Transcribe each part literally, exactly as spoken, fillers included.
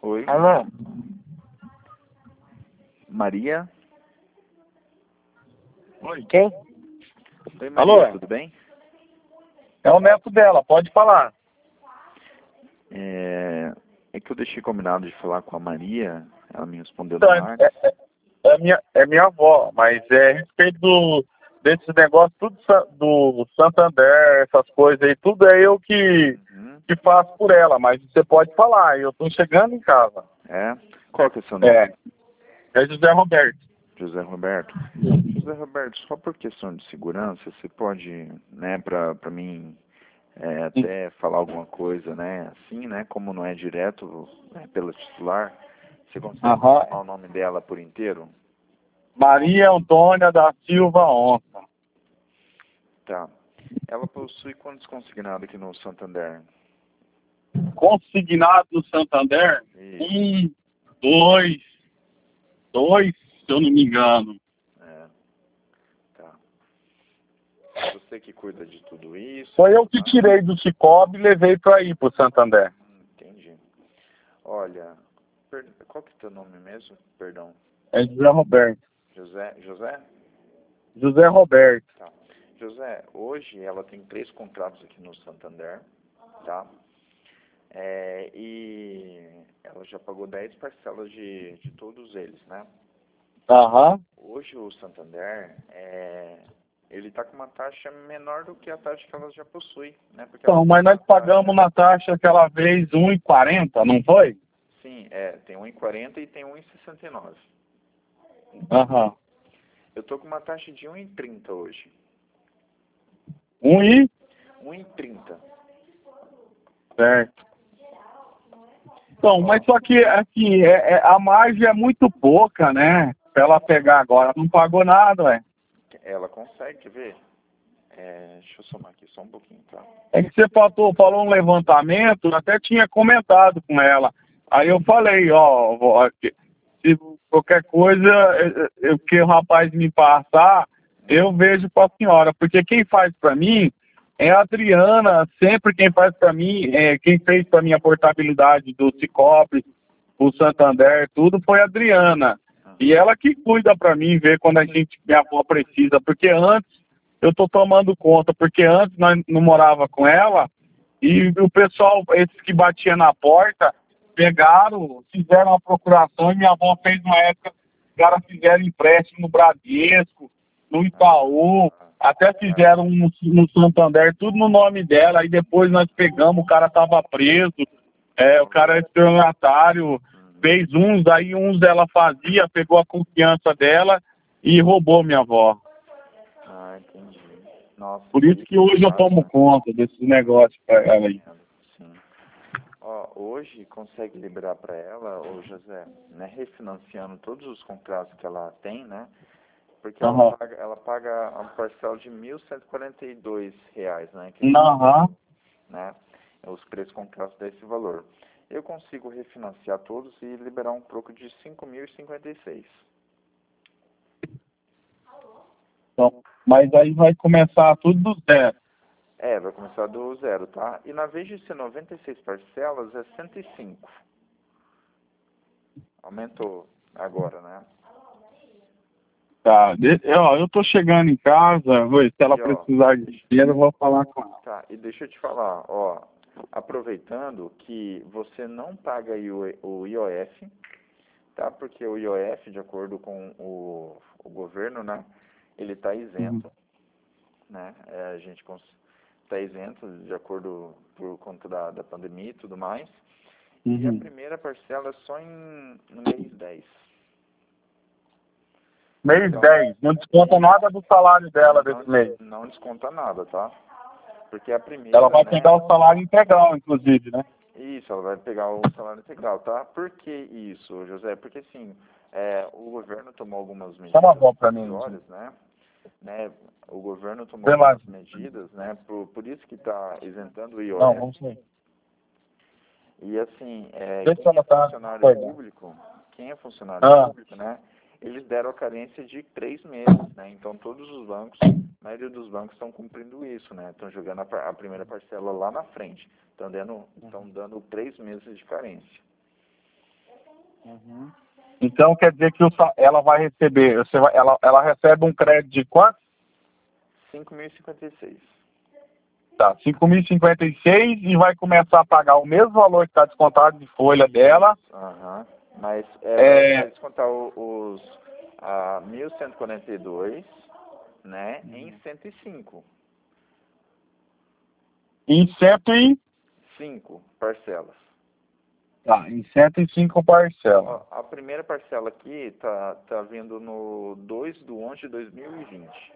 Oi. Alô? Maria? Oi, quem? Oi, Maria, Alô? tudo bem? É o neto dela, pode falar. É... é que eu deixei combinado de falar com a Maria, ela me respondeu no Então, ar. é, é, é minha, é minha avó, mas é a respeito do, desses negócios, tudo sa- do Santander, essas coisas aí, tudo é eu que, Uhum. que faço por ela, mas você pode falar, eu tô chegando em casa. É? Qual que é o seu nome? É, é José Roberto. José Roberto. José Roberto, só por questão de segurança, você pode, né, pra, pra mim é, até falar alguma coisa, né, assim, né, como não é direto, né, pela titular, você consegue Aham. falar o nome dela por inteiro? Maria Antônia da Silva Onça. Tá. Ela possui quantos consignados aqui no Santander? Consignado do Santander, Isso. um, dois, dois, se eu não me engano. É. Tá. Você que cuida de tudo isso? Foi eu que Tá? tirei do Cicobi e levei para ir pro Santander. Hum, entendi. Olha, per... qual que é o teu nome mesmo? Perdão. É José Roberto. José? José? José Roberto. Tá. José, hoje ela tem três contratos aqui no Santander, tá? É, e ela já pagou dez parcelas de, de todos eles, né? Aham. Hoje o Santander, é, ele está com uma taxa menor do que a taxa que ela já possui, né? Porque ela Então, tem mas nós uma pagamos taxa, na taxa aquela vez um e quarenta, não foi? sim, é, tem um e quarenta e tem um e sessenta e nove. Aham. Eu tô com uma taxa de um e trinta hoje. Um e? um e trinta. Certo. Então, mas só que assim, é, é- a margem é muito pouca, né? Pra ela pegar agora. Não pagou nada, ué. Ela consegue, quer ver? É, deixa eu somar aqui só um pouquinho, tá? É que você falou, falou um levantamento, eu até tinha comentado com ela. Aí eu falei, ó, vó, que se qualquer coisa eh, eh, que o rapaz me passar, eu vejo para a senhora, porque quem faz para mim é a Adriana, sempre quem faz para mim, é, quem fez para mim a portabilidade do Cicobi, o Santander, tudo foi a Adriana. E ela que cuida para mim, ver quando a gente, minha avó precisa, porque antes eu tô tomando conta, porque antes nós não morava com ela, e o pessoal, esses que batia na porta, pegaram, fizeram a procuração, e minha avó fez uma época, os caras fizeram empréstimo no Bradesco, no Itaú, até fizeram no, no Santander, tudo no nome dela, aí depois nós pegamos, o cara tava preso, é, o cara é estelionatário, fez uns, aí uns ela fazia, pegou a confiança dela e roubou minha avó. Ah, entendi. Nossa, Por isso que hoje eu tomo conta desses negócios pra ela aí. sim. Ó, hoje consegue liberar para ela, ô José, né, refinanciando todos os contratos que ela tem, né? Porque ela Aham. paga, ela paga uma parcela de mil cento e quarenta e dois reais, né? Que, Aham. né? Os três contratos desse valor. Eu consigo refinanciar todos e liberar um troco de cinco mil e cinquenta e seis. Então, mas aí vai começar tudo do zero. É, vai começar do zero, tá? E na vez de ser noventa e seis parcelas, é cento e cinco. Aumentou agora, né? Tá. De, ó, eu tô chegando em casa, vou, se ela E, ó, precisar de dinheiro, eu vou falar com ela. tá, e deixa eu te falar, ó, aproveitando que você não paga I O- o I O F, tá? Porque o I O F, de acordo com o, o governo, né, ele está isento, né? É, a gente está isento de acordo por conta da, da pandemia e tudo mais. E a Uhum. primeira parcela é só em, no mês dez. Mês Então, dez, não desconta nada do salário dela não, desse mês. não desconta nada, tá? Porque a Ela primeira, vai né? pegar o salário integral, inclusive, né? Isso, ela vai pegar o salário integral, tá? Por que isso, José? Porque, assim, é, o governo tomou algumas Chama a medidas avó pra mim. provisórias, né? né? O governo tomou Sei lá. algumas medidas, né? Por, por isso que está isentando o Não, I O F. vamos sair. E, assim, é, Vê se quem é ela tá funcionário acordando. público, quem é funcionário Ah, público, né? Eles deram a carência de três meses, né? Então, todos os bancos, a maioria dos bancos estão cumprindo isso, né? Estão jogando a, par- a primeira parcela lá na frente. Estão dando, estão dando três meses de carência. Uhum. Então quer dizer que o, sa- ela vai receber, você vai, ela, ela recebe um crédito de quanto? cinco mil e cinquenta e seis. Tá, cinco mil e cinquenta e seis e vai começar a pagar o mesmo valor que está descontado de folha dela. Aham. Mas é, vai, É, vai descontar o- os a mil cento e quarenta e dois, né, em cento e cinco. em cento e, cinco parcelas. tá, em cento e cinco parcelas. Ó, a primeira parcela aqui tá, tá vindo no dois de onze de dois mil e vinte.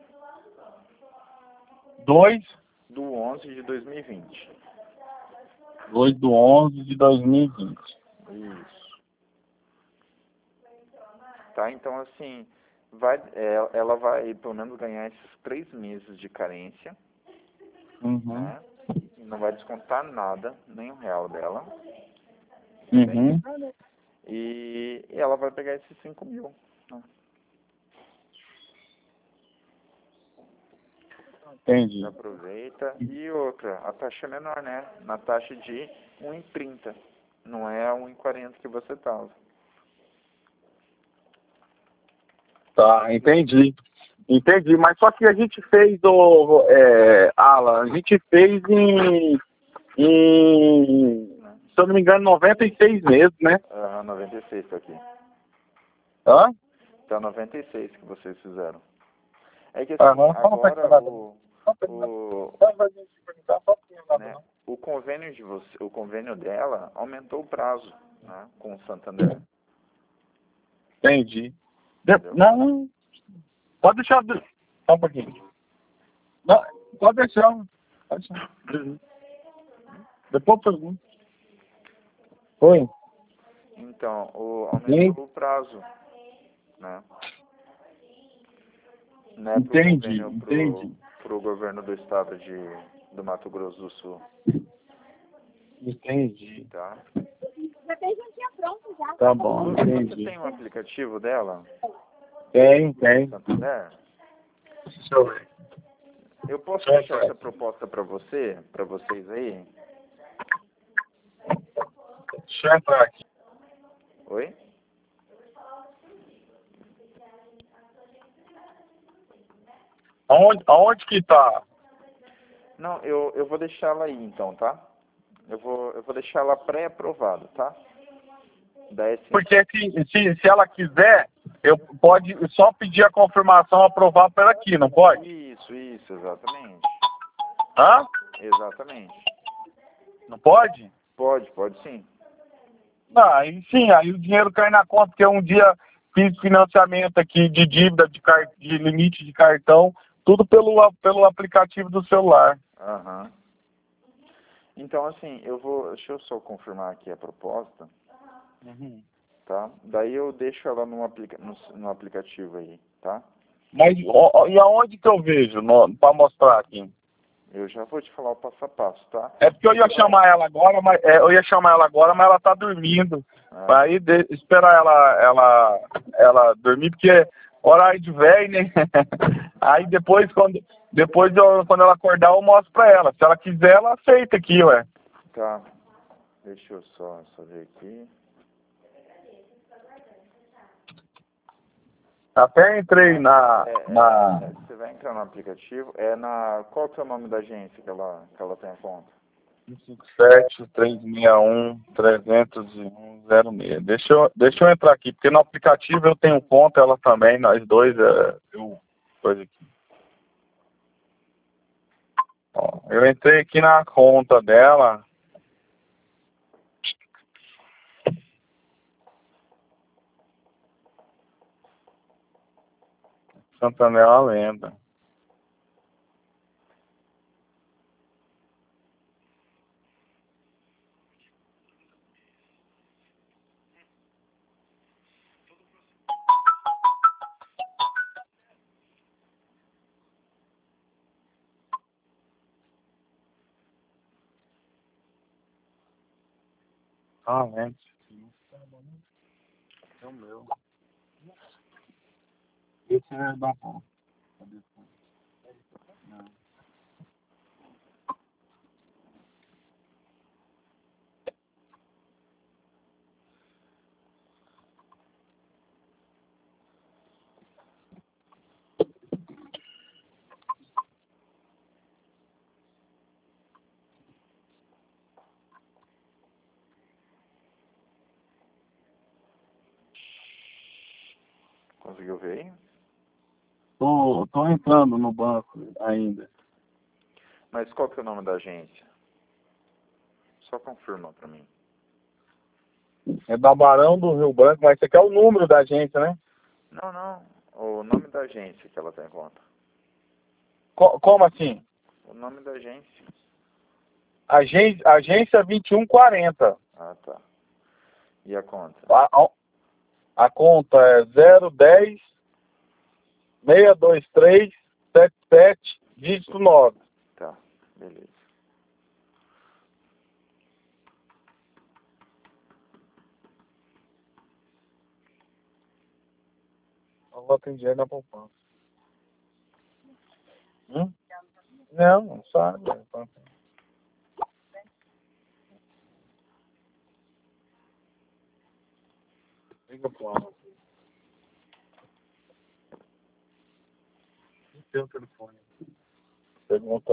dois, Do onze de dois mil e vinte. dois do onze de dois mil e vinte. Isso. Tá, então assim, vai, é, ela vai pelo menos ganhar esses três meses de carência, Uhum. né? Não vai descontar nada, nem um real dela. Uhum. E, e ela vai pegar esses cinco mil. Né? Entendi. Aproveita. E outra, a taxa é menor, né? Na taxa de um e trinta. Não é a um e quarenta que você estava. Tá, entendi. Entendi, mas só que a gente fez o é, Alan, a gente fez em, em, se eu não me engano, noventa e seis meses, né? Aham, noventa e seis tá aqui. Hã? Tá noventa e seis que vocês fizeram. É que assim, Aham, só não agora nada. o, Só o, pra gente perguntar, só perguntar, né, não. o convênio de você, o convênio dela aumentou o prazo, né, com o Santander. Entendi. De- Entendeu? não, pode deixar, só um pouquinho. Não, pode deixar, pode deixar. Depois eu pergunto. Oi? Então, o, Sim. aumentou o prazo, né? Né, pro Entendi, convênio pro, entendi. pro governo do estado de, do Mato Grosso do Sul, Entendi. tá? Já tem jantinha pronta já. Tá bom, Você entendi. tem um aplicativo dela, Tem, tem. Santander? Deixa eu ver. Eu posso Deixa eu deixar ver. essa proposta para você, para vocês aí? Deixa eu entrar aqui. Oi? Aonde, aonde que tá? Não, eu, eu vou deixar ela aí então, tá? Eu vou, eu vou deixar ela pré-aprovada, tá? Da S M. Porque se, se, se ela quiser, eu pode só pedir a confirmação aprovar por aqui, não pode? Isso, isso, exatamente. Hã? Exatamente. Não pode? Pode, pode sim. Ah, aí sim, aí o dinheiro cai na conta, porque um dia fiz financiamento aqui de dívida, de, car... de limite de cartão, tudo pelo, a- pelo aplicativo do celular. Aham. Então, assim, eu vou... Deixa eu só confirmar aqui a proposta, Uhum. tá? Daí eu deixo ela no, aplica... no, no aplicativo aí, tá? Mas ó, ó, e aonde que eu vejo para mostrar aqui? Eu já vou te falar o passo a passo, tá? É porque eu ia chamar ela agora, mas é, eu ia chamar ela agora, mas ela tá dormindo. Ah, Aí de, esperar ela, ela, ela dormir, porque horário de velho, né? Aí depois quando, depois eu, quando ela acordar, eu mostro pra ela. Se ela quiser, ela aceita aqui, ué. tá. Deixa eu só, só ver aqui. Até entrei na, É, é, na é, você vai entrar no aplicativo, é na... Qual que é o nome da agência que ela, que ela tem a conta? cinco sete, três seis um, três zero um, zero seis. Deixa eu, deixa eu entrar aqui, porque no aplicativo eu tenho conta, ela também, nós dois, é, eu, coisa aqui. Ó, eu entrei aqui na conta dela. Santander é uma lenda. Ah, lenda. É o meu. Esse é da conta. Não. Conseguiu ver aí? Tô, tô entrando no banco ainda. Mas qual que é o nome da agência? Só confirma pra mim. É da Barão do Rio Branco, mas você quer o número da agência, né? Não, não. O nome da agência que ela tem em conta. Co como assim? O nome da agência. Agência, agência vinte e um quarenta. Ah, tá. E a conta? A, a, a conta é zero dez, seis dois três, sete sete, dígito nove. Tá, beleza. Eu vou atender na poupança. Hum? Não, não sabe. Liga pro Alan. Não tem o telefone. Pergunta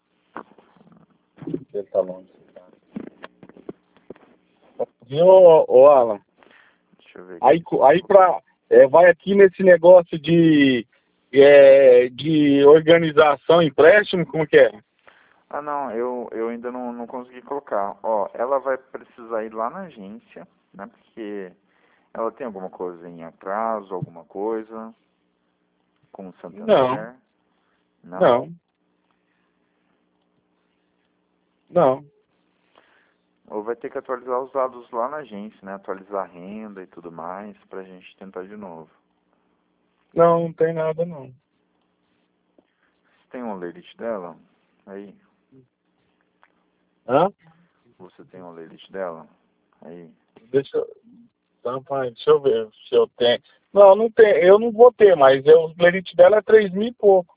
se ele tá longe. Viu, ô Alan? Deixa eu ver aqui. Aí, aí pra, é, vai aqui nesse negócio de, é, de organização, empréstimo, como que é? Ah, não, eu, eu ainda não, não consegui colocar. Ó, ela vai precisar ir lá na agência, né? Porque ela tem alguma coisa em atraso, alguma coisa com o Santander. Não, Não? não, não. Ou vai ter que atualizar os dados lá na agência, né? Atualizar a renda e tudo mais, pra gente tentar de novo. Não, não tem nada não. Você tem um lerite dela? Aí. Hã? Você tem um lerite dela? Aí. Deixa eu. Então, pai, deixa eu ver se eu tenho. Não, não tem, eu não vou ter, mas eu, o lerite dela é três mil e pouco.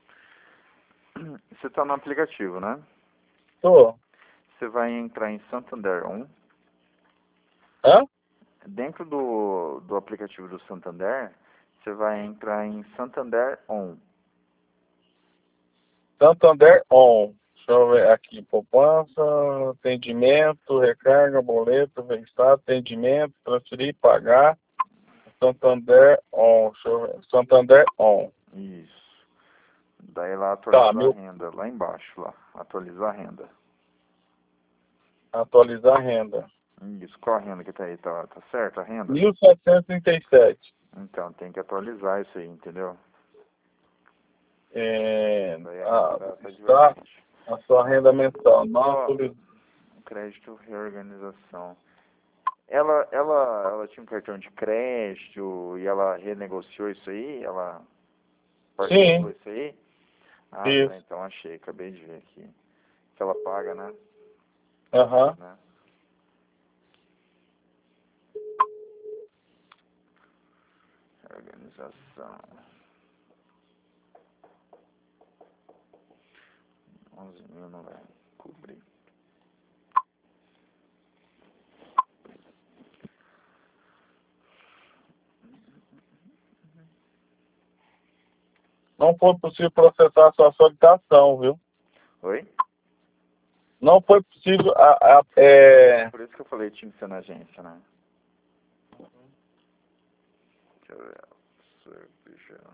Você tá no aplicativo, né? Tô. Você vai entrar em Santander um. Hã? Dentro do, do aplicativo do Santander, você vai entrar em Santander On. Santander On. Deixa eu ver aqui, poupança, atendimento, recarga, boleto, registrado, atendimento, transferir, pagar. Santander On. Deixa eu ver. Santander On. Isso. Daí lá Tá, atualizar a meu. renda, lá embaixo, lá. Atualizar a renda. Atualizar a renda. Isso, qual a renda que tá aí? Tá, tá certo a renda? mil setecentos e trinta e sete. Então, tem que atualizar isso aí, entendeu? É, Daí a a, renda tá está divergente. a sua renda mensal. Não Ó, atualiz- crédito, reorganização. Ela, ela, ela tinha um cartão de crédito e ela renegociou isso aí? Ela parcelou Sim, isso aí? Ah, tá, isso. então achei, acabei de ver aqui. Que ela paga, né? Aham. né? Organização. onze mil não vai cobrir. Não foi possível processar a sua solicitação, viu? Oi? Não foi possível. A, a, é... Por isso que eu falei que tinha que ser na agência, né? Deixa eu ver. Serviço.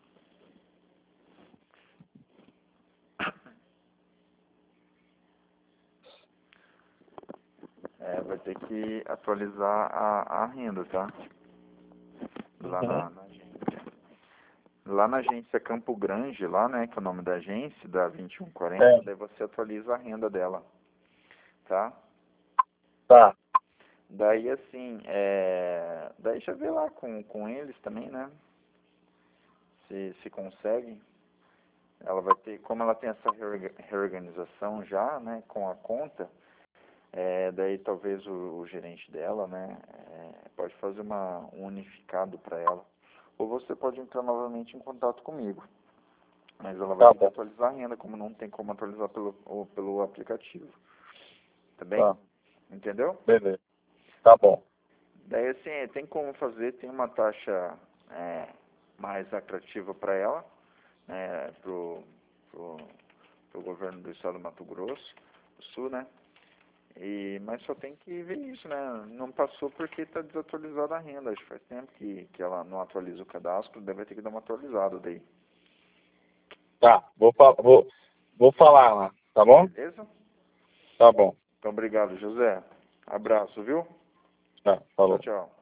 É, vai ter que atualizar a, a renda, tá? Lá Uhum. na, na agência. Lá na agência Campo Grande, lá, né, que é o nome da agência, da vinte e um quarenta, É, daí você atualiza a renda dela, tá? tá. Daí, assim, é... daí já vê lá com, com eles também, né? Se, se consegue. Ela vai ter, como ela tem essa reorga- reorganização já, né, com a conta, é, daí talvez o, o gerente dela, né, é, pode fazer uma, um unificado para ela. Ou você pode entrar novamente em contato comigo. Mas ela vai Tá ter que bom. atualizar a renda, como não tem como atualizar pelo, ou pelo aplicativo. Tá bem? Tá. Entendeu? Beleza. Tá bom. Daí, assim, tem como fazer, tem uma taxa é, mais atrativa para ela, né, pro, pro, pro governo do estado do Mato Grosso do Sul, né? E, mas só tem que ver isso, né? Não passou porque está desatualizada a renda. Acho que faz tempo que, que ela não atualiza o cadastro, deve ter que dar uma atualizada daí. Tá, vou, fa vou, vou falar lá, tá bom? Beleza? Tá bom. Então, obrigado, José. Abraço, viu? Tá, falou. Tchau, tchau.